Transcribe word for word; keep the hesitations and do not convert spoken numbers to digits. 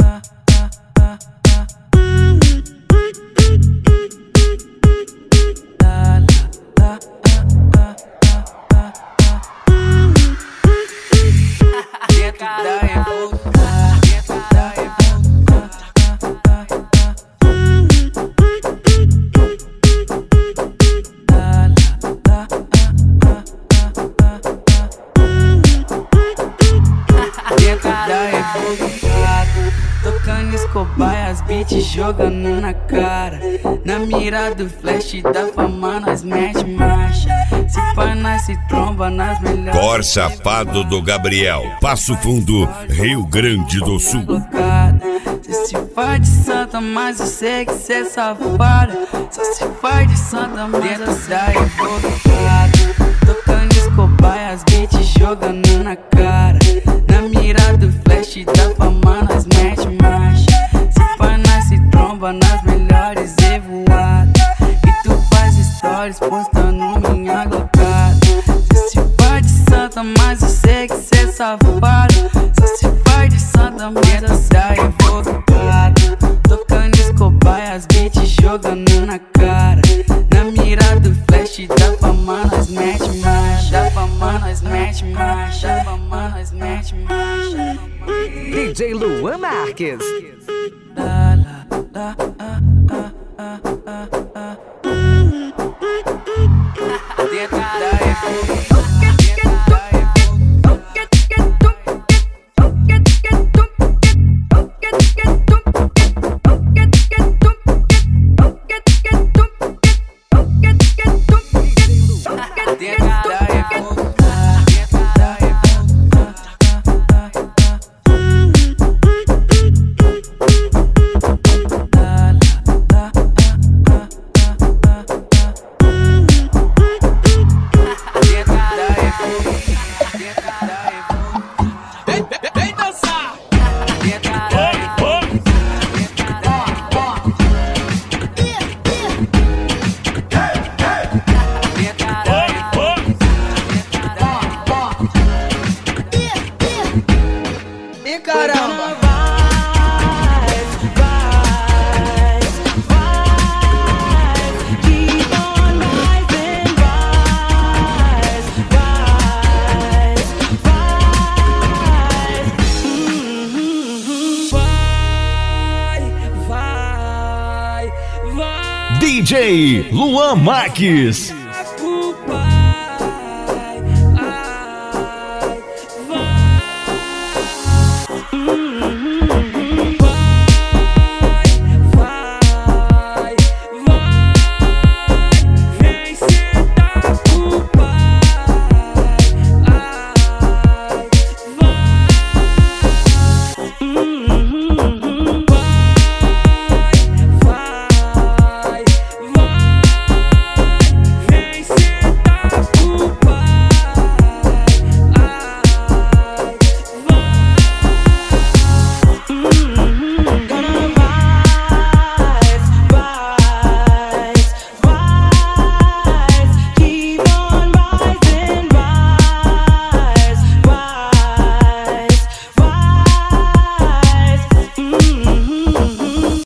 Tocando escobaia, as beats jogando na cara. Na mira do flash da fama nós mete marcha. Se pá nós se tromba nas melhores. Cor Safado do Gabriel, Passo Fundo, Rio Grande do Sul. Cê se faz de santa, mas eu sei que cê é safada. Só se faz de santa, mas eu saio invocado. Tocando escobaia, as beats jogando na cara. Na mira do flash da fama nós mete marcha. Se pá nós se tromba nas melhores evoadas. E tu faz stories postando minha glocada. Cê se faz de santa, mas eu sei que cê é safada. Só se faz de santa, mas eu saio invocado. Tocando escobaia, as beats jogando na cara. Na mira do flash da fama nós mete marcha. Da fama nós mete marcha. Da fama nós mete marcha. D J Luan Marques. La, la, la, ah, ah, ah, ah, ah. Dentro da evolução. Caramba! D J Luan Marques.